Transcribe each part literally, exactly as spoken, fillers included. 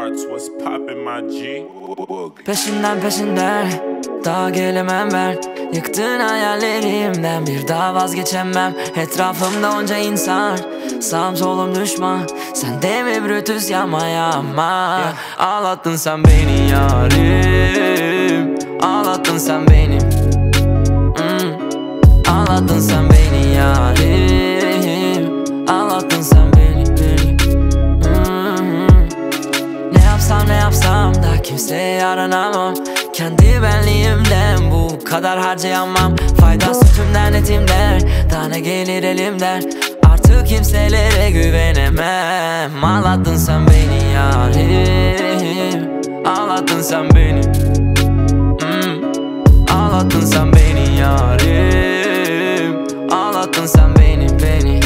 Watts, what's poppin' my G? Peşinden peşinden daha gelemem ben. Yıktığın hayallerimden bir daha vazgeçemem. Etrafımda onca insan, sağım solum düşman. Sen de mi Brutus yapma yapma, yeah. Ağlattın sen beni yarim, ağlattın sen beni, mm. Ağlattın sen beni yarim, ağlattın sen beni, beni. Mm-hmm. Ne yapsam ne yapsam da kimseye yaranamam. Kendi benliğimden bu kadar harcayamam. Faydası tümden etimden, daha ne gelir elimden. Artık kimselere güvenemem. Ağlattın sen beni yarim, ağlattın sen beni, mm. Ağlattın sen beni yarim, ağlattın sen beni, beni,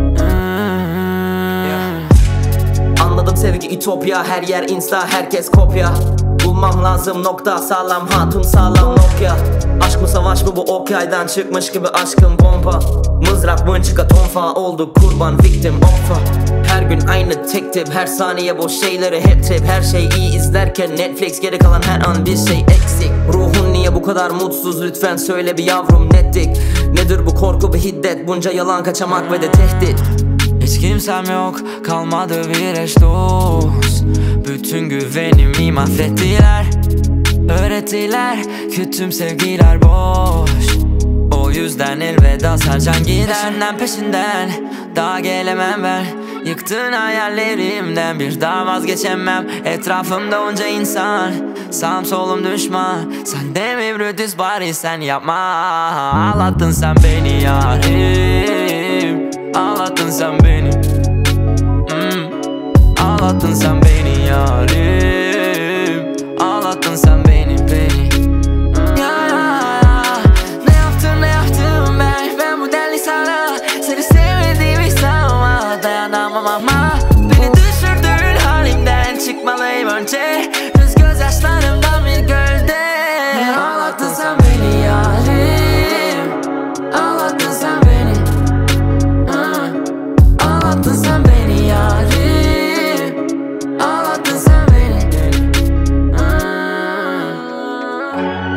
mm. Yeah. Anladım sevgi ütopya, her yer insta, herkes kopya. Bulmam lazım nokta, sağlam hatun sağlam Nokia. Aşk mı savaş mı bu ok yaydan çıkmış gibi aşkın bomba. Mızrak mınçıka tonfa oldu kurban victim offa. Her gün aynı tek tip, her saniye boş şeyleri hep tip. Her şey iyi izlerken Netflix, geri kalan her an bir şey eksik. Ruhun niye bu kadar mutsuz, lütfen söyle bir yavrum netlik. Nedir bu korku ve hiddet, bunca yalan kaçamak ve de tehdit. Hiç kimsem yok, kalmadı bir eş dost. Bütün güvenimi mahvettiler, öğrettiler ki tüm sevgiler boş. O yüzden elveda Sercan gider. Peşinden peşinden daha gelemem ben. Yıktığın hayallerimden bir daha vazgeçemem. Etrafımda onca insan, sağım solum düşman. Sen de mi Brutus, bari sen yapma. Ağlattın sen beni yarim, ağlattın sen beni, mm. Ağlattın sen beni yarim, ağlattın sen beni, beni, mm. Ya, ya, ya. Ne yaptın ne yaptım ben, ben bu deli sana. Seni sevmediğimi sanma, dayanamam ama. Beni düşürdüğün halimden çıkmalıyım önce. Göz gözyaşlarımdan bir gölde. Ağlattın sen beni yarim, ağlattın sen beni, mm. Ağlattın sen beni yarim, ağlattın sen beni, mm.